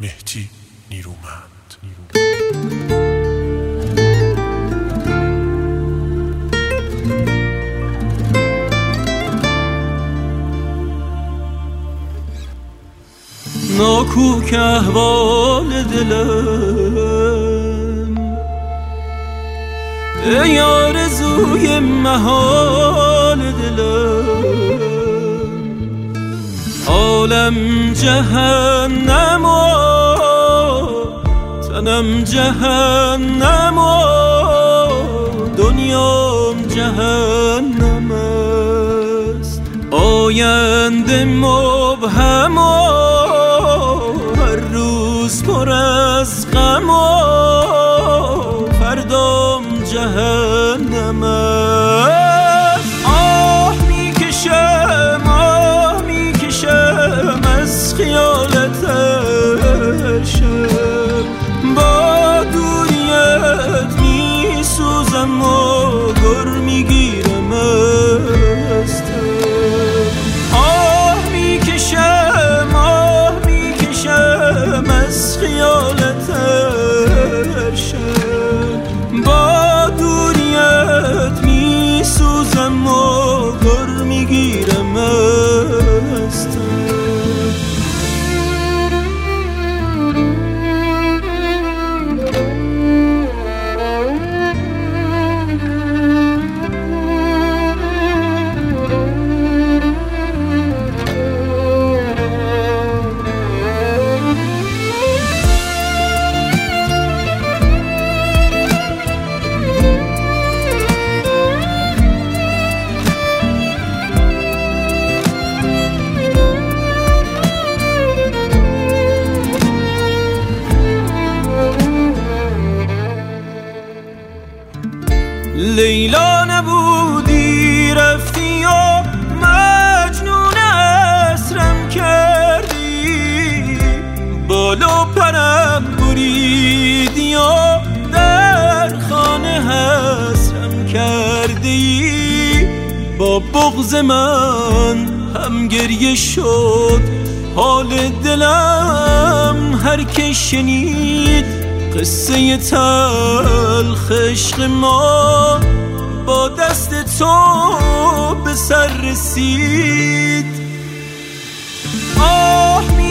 مهدی نیرومند. ناکوک احوال دلم، ای آرزوی محال دلم، عالم جهنم و تنم جهنم و دنیام جهنم است. آینده مبهم و هر روز پر از غم و فردام جهنم است. آه میکشم از خیالت شب، با دوریت میسوزم و گر میگیرم از آه میکشم از خیالت شب، با دوریت میسوزم و گر میگیرم از لیلا نبودی رفتی و مجنون اسرم کردی، بالو پرم بریدی و در خانه حسرم کردی. با بغض من هم گریه شد حال دلم، هر که شنید قصه تلخ عشق ما با دست تو به سر رسید. آه